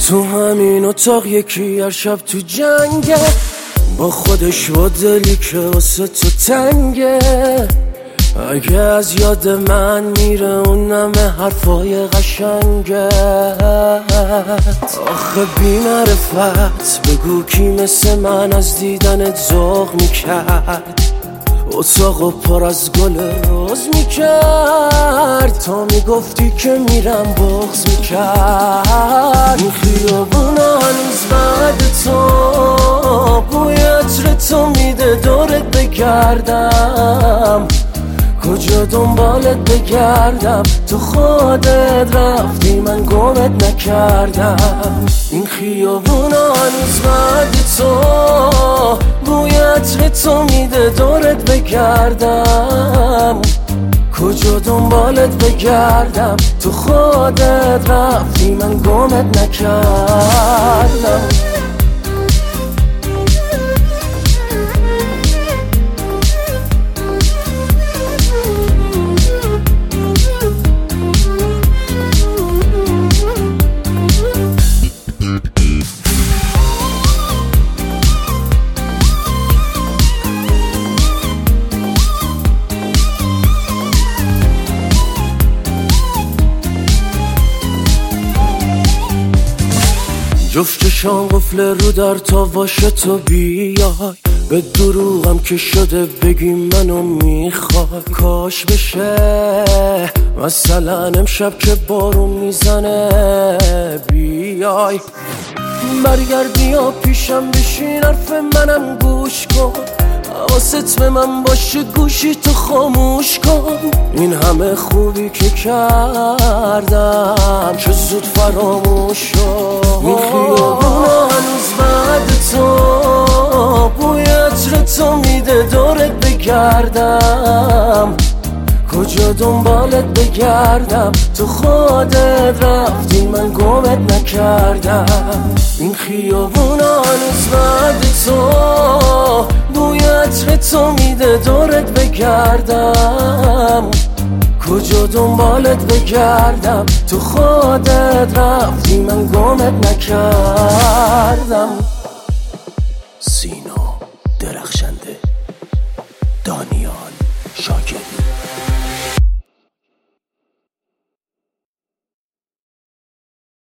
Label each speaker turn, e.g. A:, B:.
A: تو همین اتاق یکی هر شب تو جنگه، با خودش و دلی که واسه تو تنگه. اگه از یاد من میره اون همه حرفای قشنگه. آخه بی معرفت بگو کی مثل من از دیدنت ذوق میکرد، اتاقو پر از گل روز میکرد، تا میگفتی که میرم بغض میکرد. این خیابونا هنوز بعد تو بوی عطر تو میده دورت بگردم، کجا دنبالت بگردم؟ تو خودت رفتی من گمت نکردم. این خیابونا هنوز بعد تو بوی عطر تو میده دورت بگردم، کجا دنبالت بگردم؟ تو خودت رفتی من گمت نکردم. جفت چشام قفل رو در تا باشه تو بیای، به دروغم که شده بگی منو میخوای. کاش بشه مثلا امشب که بارون میزنه بیای، برگردی یا پیشم بشین حرف منم گوش کن، حواست به من باشه گوشی تو خاموش کن. این همه خوبی که کردم چه زود فراموش شد. این خیابونا هنوز بعد تو بوی عطر تو میده دورت بگردم، کجا دنبالت بگردم؟ تو خودت رفتی من گمت نکردم. این خیابونا هنوز بعد تو بوی عطر تو میده دورت بگردم، کجا دنبالت بگردم؟ تو خودت رفتی من گمت نکردم. سینا درخشنده، دانیال شاکر.